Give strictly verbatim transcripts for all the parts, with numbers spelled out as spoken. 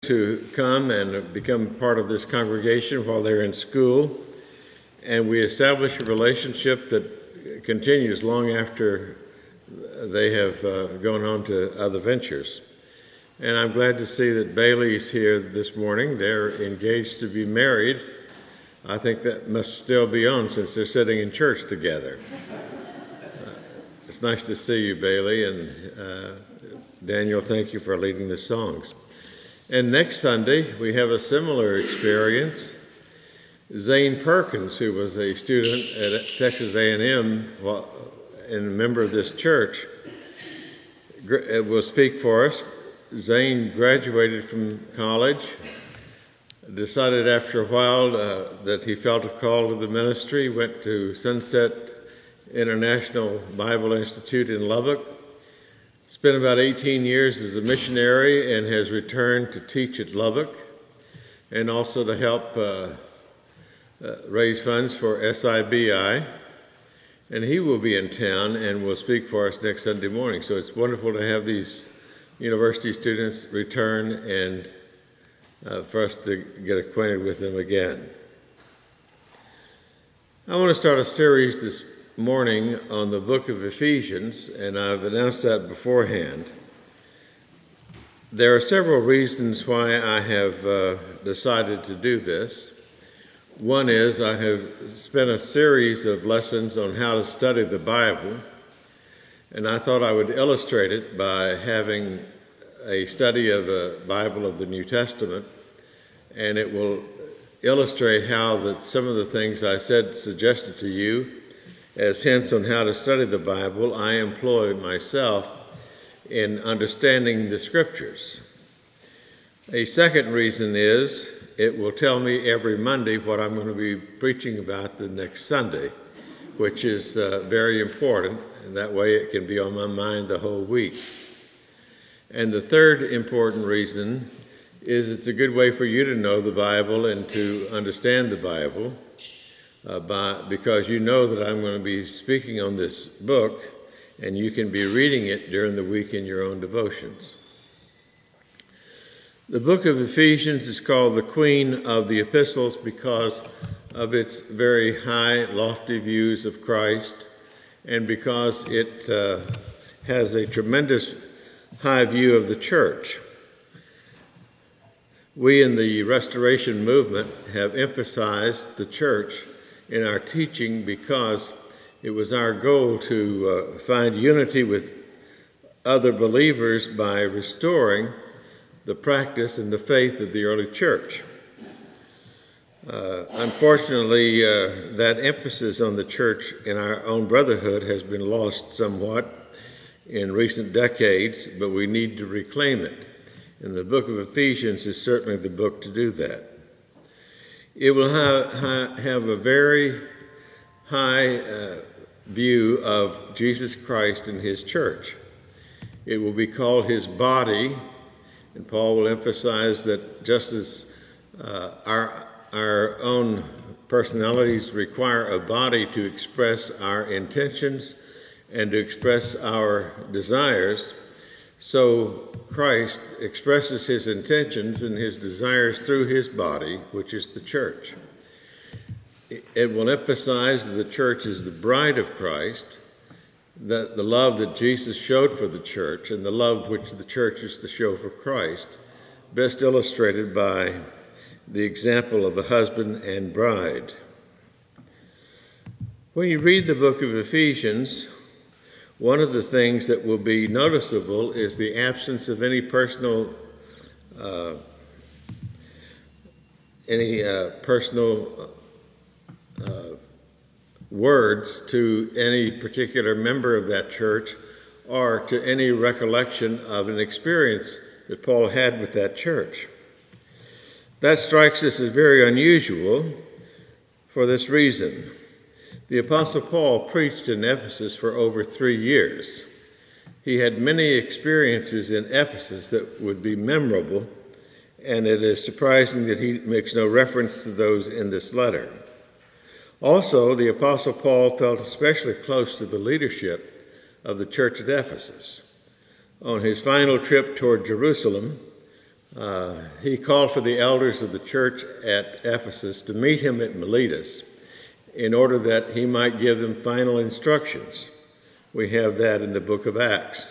to come and become part of this congregation while they're in school, and we establish a relationship that continues long after they have uh, gone on to other ventures. And I'm glad to see that Bailey's here this morning. They're engaged to be married. I think that must still be on since they're sitting in church together. Uh, it's nice to see you, Bailey, and uh, Daniel, thank you for leading the songs. And next Sunday, we have a similar experience. Zane Perkins, who was a student at Texas A and M and a member of this church, will speak for us. Zane graduated from college, decided after a while uh, that he felt a call to the ministry, went to Sunset International Bible Institute in Lubbock, spent about eighteen years as a missionary, and has returned to teach at Lubbock and also to help uh, uh, raise funds for S I B I. And he will be in town and will speak for us next Sunday morning. So it's wonderful to have these university students return and uh, for us to get acquainted with them again. I want to start a series this morning on the book of Ephesians, and I've announced that beforehand. There are several reasons why I have uh, decided to do this. One is I have spent a series of lessons on how to study the Bible, and I thought I would illustrate it by having a study of a Bible of the New Testament, and it will illustrate how that some of the things I said suggested to you as hints on how to study the Bible, I employ myself in understanding the Scriptures. A second reason is it will tell me every Monday what I'm going to be preaching about the next Sunday, which is uh, very important, and that way it can be on my mind the whole week. And the third important reason is it's a good way for you to know the Bible and to understand the Bible. Uh, by, because you know that I'm going to be speaking on this book, and you can be reading it during the week in your own devotions. The book of Ephesians is called the Queen of the Epistles because of its very high, lofty views of Christ, and because it uh, has a tremendous high view of the church. We in the Restoration movement have emphasized the church in our teaching because it was our goal to uh, find unity with other believers by restoring the practice and the faith of the early church. Uh, unfortunately, uh, that emphasis on the church in our own brotherhood has been lost somewhat in recent decades, but we need to reclaim it. And the book of Ephesians is certainly the book to do that. It will have, have a very high uh, view of Jesus Christ and his church. It will be called his body, and Paul will emphasize that just as uh, our, our own personalities require a body to express our intentions and to express our desires, so Christ expresses his intentions and his desires through his body, which is the church. It will emphasize that the church is the bride of Christ, that the love that Jesus showed for the church and the love which the church is to show for Christ, best illustrated by the example of a husband and bride. When you read the book of Ephesians, one of the things that will be noticeable is the absence of any personal, uh, any uh, personal uh, words to any particular member of that church, or to any recollection of an experience that Paul had with that church. That strikes us as very unusual for this reason. The Apostle Paul preached in Ephesus for over three years. He had many experiences in Ephesus that would be memorable, and it is surprising that he makes no reference to those in this letter. Also, the Apostle Paul felt especially close to the leadership of the church at Ephesus. On his final trip toward Jerusalem, uh, he called for the elders of the church at Ephesus to meet him at Miletus in order that he might give them final instructions. We have that in the book of Acts.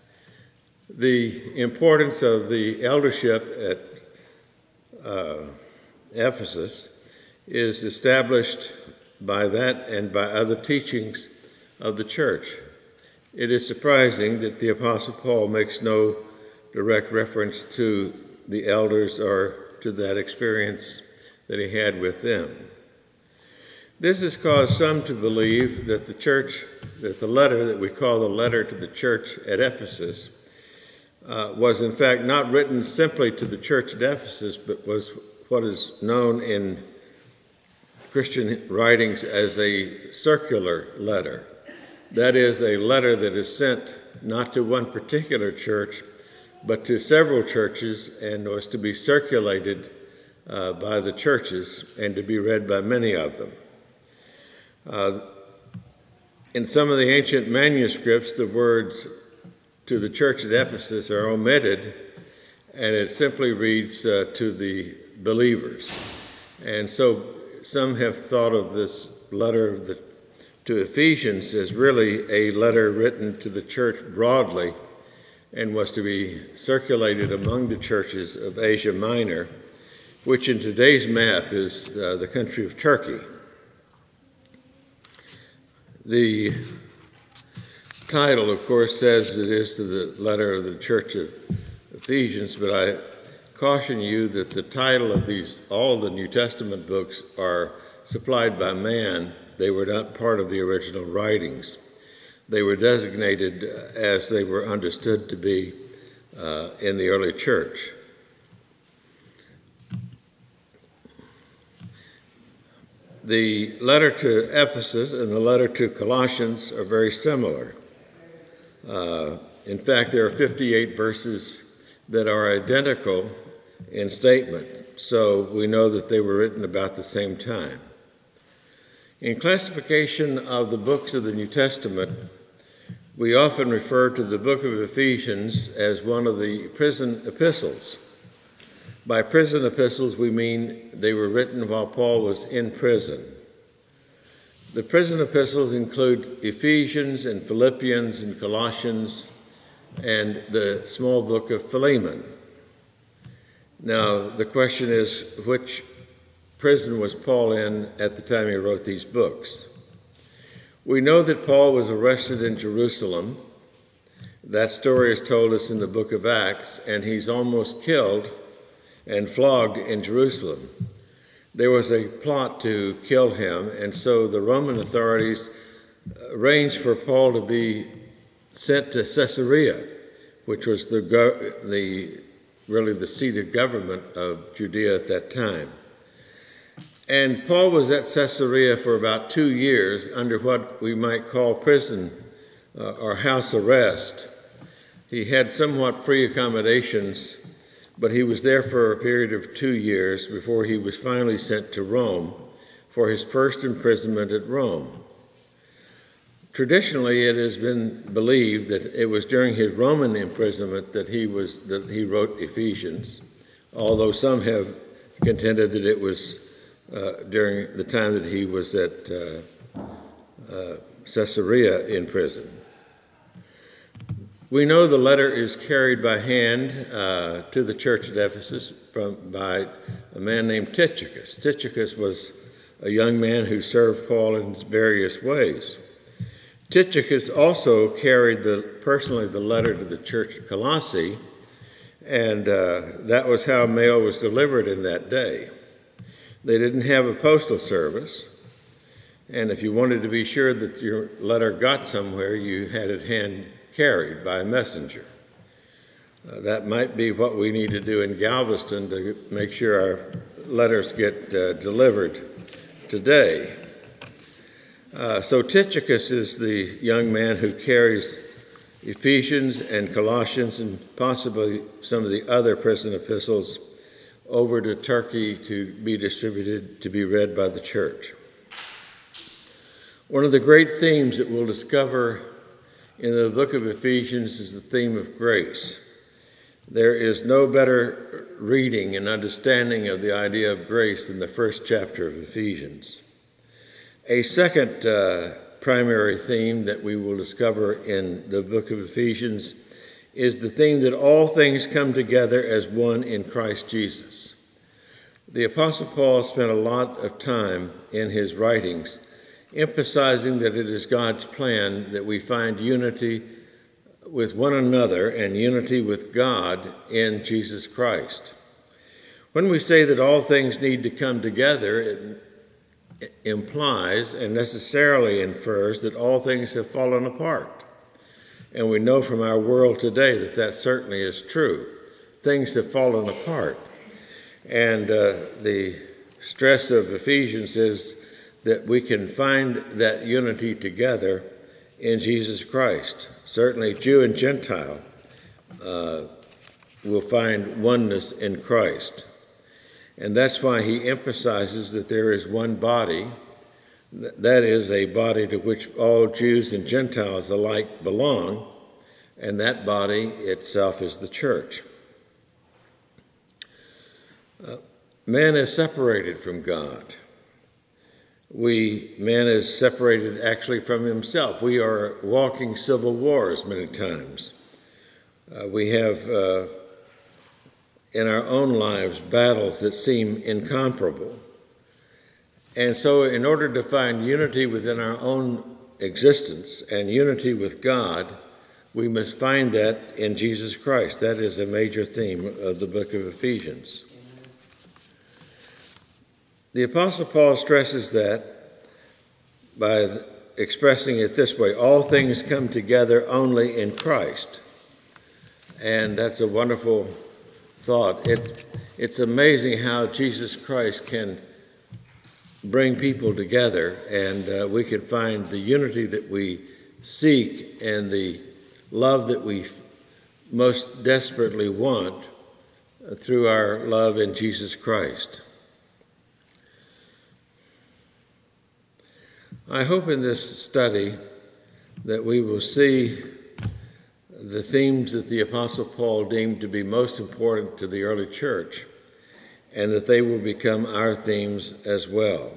The importance of the eldership at uh, Ephesus is established by that and by other teachings of the church. It is surprising that the Apostle Paul makes no direct reference to the elders or to that experience that he had with them. This has caused some to believe that the church, that the letter that we call the letter to the church at Ephesus, uh, was in fact not written simply to the church at Ephesus, but was what is known in Christian writings as a circular letter. That is, a letter that is sent not to one particular church, but to several churches, and was to be circulated uh, by the churches and to be read by many of them. Uh, in some of the ancient manuscripts, the words to the church at Ephesus are omitted, and it simply reads uh, to the believers. And so some have thought of this letter of the, to Ephesians as really a letter written to the church broadly and was to be circulated among the churches of Asia Minor, which in today's map is uh, the country of Turkey. The title, of course, says it is to the letter of the church of Ephesians, but I caution you that the title of these, all the New Testament books, are supplied by man. They were not part of the original writings. They were designated as they were understood to be uh, in the early church. The letter to Ephesus and the letter to Colossians are very similar. Uh, in fact, there are fifty-eight verses that are identical in statement, so we know that they were written about the same time. In classification of the books of the New Testament, we often refer to the book of Ephesians as one of the prison epistles. By prison epistles, we mean they were written while Paul was in prison. The prison epistles include Ephesians and Philippians and Colossians and the small book of Philemon. Now, the question is, which prison was Paul in at the time he wrote these books? We know that Paul was arrested in Jerusalem. That story is told us in the book of Acts, and he's almost killed and flogged in Jerusalem. There was a plot to kill him, and so the Roman authorities arranged for Paul to be sent to Caesarea, which was the, the really the seat of government of Judea at that time. And Paul was at Caesarea for about two years under what we might call prison uh, or house arrest. He had somewhat free accommodations, but he was there for a period of two years before he was finally sent to Rome for his first imprisonment at Rome. Traditionally, it has been believed that it was during his Roman imprisonment that he was that he wrote Ephesians, although some have contended that it was uh, during the time that he was at uh, uh, Caesarea in prison. We know the letter is carried by hand uh, to the church at Ephesus from by a man named Tychicus. Tychicus was a young man who served Paul in various ways. Tychicus also carried the, personally the letter to the church at Colossae, and uh, that was how mail was delivered in that day. They didn't have a postal service, and if you wanted to be sure that your letter got somewhere, you had it hand carried by a messenger. Uh, that might be what we need to do in Galveston to make sure our letters get uh, delivered today. Uh, so Tychicus is the young man who carries Ephesians and Colossians and possibly some of the other prison epistles over to Turkey to be distributed, to be read by the church. One of the great themes that we'll discover in the book of Ephesians is the theme of grace. There is no better reading and understanding of the idea of grace than the first chapter of Ephesians. A second uh, primary theme that we will discover in the book of Ephesians is the theme that all things come together as one in Christ Jesus. The Apostle Paul spent a lot of time in his writings emphasizing that it is God's plan that we find unity with one another and unity with God in Jesus Christ. When we say that all things need to come together, it implies and necessarily infers that all things have fallen apart. And we know from our world today that that certainly is true. Things have fallen apart. And uh, the stress of Ephesians is that we can find that unity together in Jesus Christ. Certainly Jew and Gentile uh, will find oneness in Christ. And that's why he emphasizes that there is one body, that is a body to which all Jews and Gentiles alike belong, and that body itself is the church. Uh, man is separated from God. We, man is separated actually from himself. We are walking civil wars many times. Uh, we have uh, in our own lives battles that seem incomparable. And so in order to find unity within our own existence and unity with God, we must find that in Jesus Christ. That is a major theme of the book of Ephesians. The Apostle Paul stresses that by expressing it this way: all things come together only in Christ. And that's a wonderful thought. It, it's amazing how Jesus Christ can bring people together, and uh, we can find the unity that we seek and the love that we most desperately want uh, through our love in Jesus Christ. I hope in this study that we will see the themes that the Apostle Paul deemed to be most important to the early church, and that they will become our themes as well.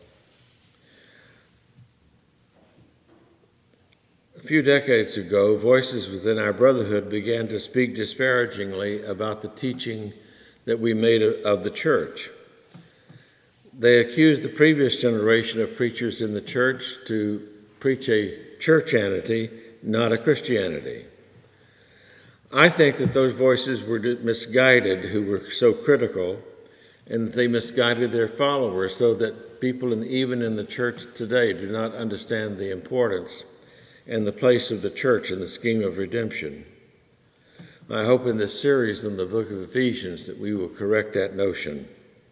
A few decades ago, voices within our brotherhood began to speak disparagingly about the teaching that we made of the church. They accused the previous generation of preachers in the church to preach a churchianity, not a Christianity. I think that those voices were misguided who were so critical, and that they misguided their followers so that people, in, even in the church today, do not understand the importance and the place of the church in the scheme of redemption. I hope in this series on the book of Ephesians that we will correct that notion.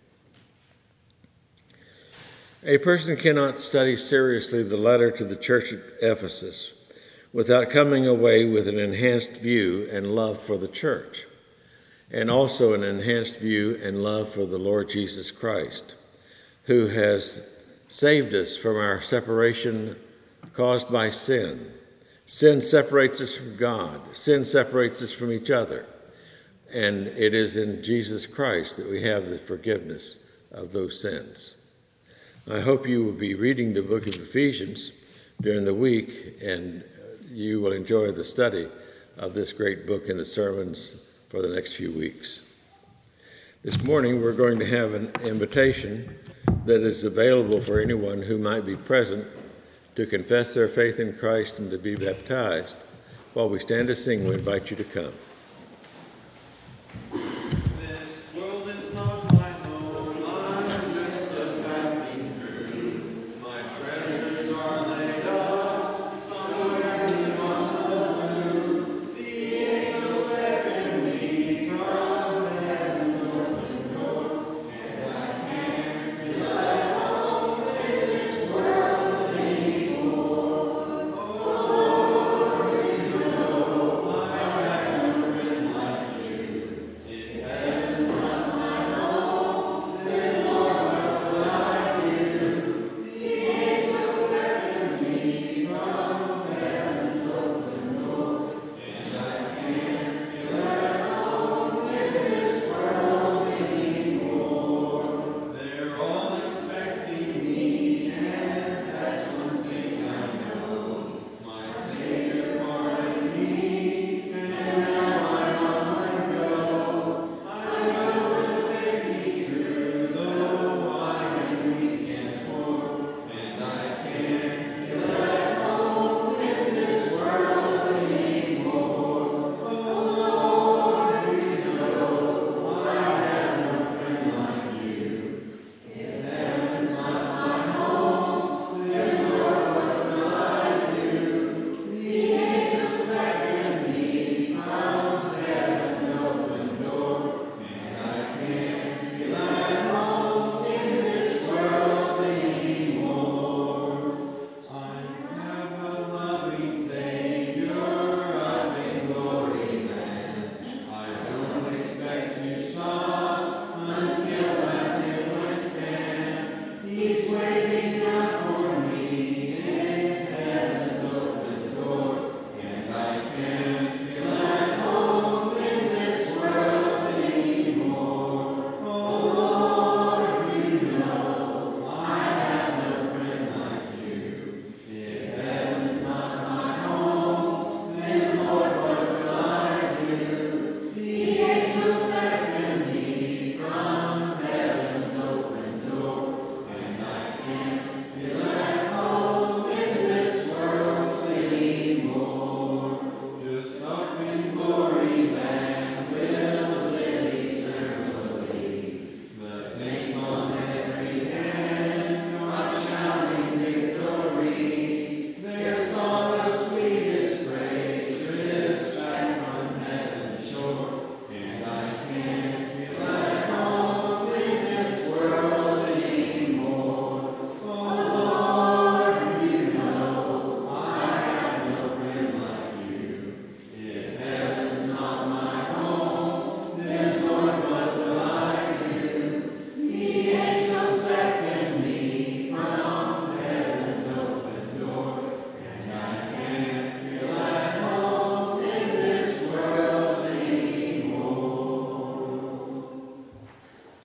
A person cannot study seriously the letter to the church at Ephesus without coming away with an enhanced view and love for the church, and also an enhanced view and love for the Lord Jesus Christ, who has saved us from our separation caused by sin. Sin separates us from God. Sin separates us from each other. And it is in Jesus Christ that we have the forgiveness of those sins. I hope you will be reading the book of Ephesians during the week, and you will enjoy the study of this great book in the sermons for the next few weeks. This morning we're going to have an invitation that is available for anyone who might be present to confess their faith in Christ and to be baptized. While we stand to sing, we invite you to come.